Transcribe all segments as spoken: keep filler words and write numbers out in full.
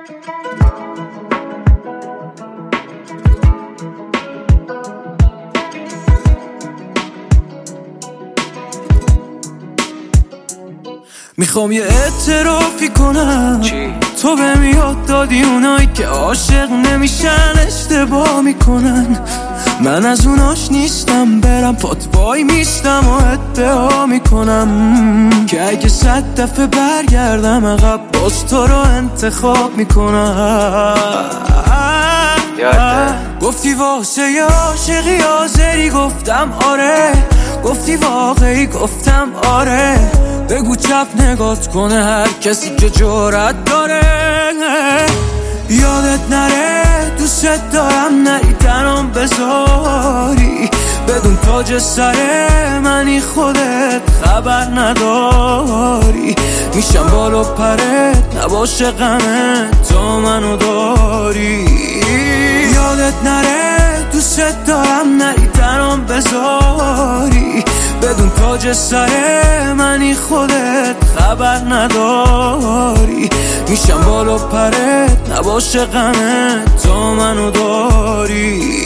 میخوام یه اعترافی کنم چی؟ تو بهم یاد دادی اونایی که عاشق نمیشن اشتباه میکنن. من از اوناش نیستم برم پات وای میستم و ادعا میکنم که اگه صد دفعه برگردم عقب باز تو رو انتخاب میکنم. گفتی واسه یه عاشقی حاضری گفتم آره، گفتی واقعی گفتم آره. بگو چپ نگات کنه هر کسی که جرأت داره. یادت نره دوست دارم نری تنام بذاری، بدون تاج سر منی خودت خبر نداری. میشم بالا پرت نباشه غمت تا منو داری. یادت نره دوست دارم نری تنام بذاری، بدون تاج سر منی خودت خبر نداری. میشم بالا پرت نباشه غمت تا منو داری.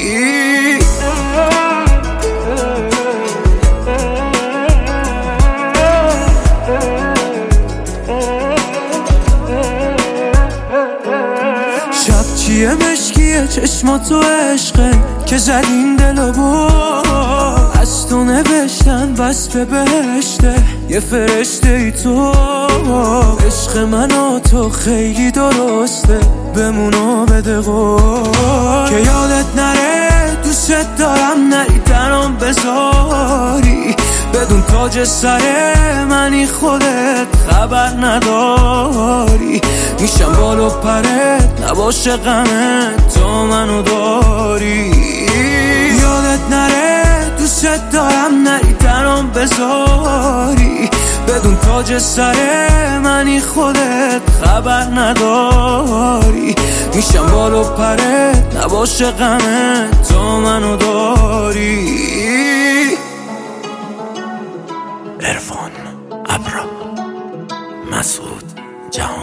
شب چیه مشکیه چشماتو عشقه که زدین دلو با از تو نوشتن بس به بهشته یه فرشته ای تو. عشق من و تو خیلی درسته بمونو بده قول که یادت نره دوست دارم نری تنام بذاری، بدون تاج سر منی خودت خبر نداری. میشم بالا پرت نباشه غمت تا منو داری. یادت نره دوست دارم نری تنام بذاری، بدون تاج سر منی خودت خبر نداری. میشم بالا پرت نباشه غمت تا منو داری. عرفان ابرا مسعود جهان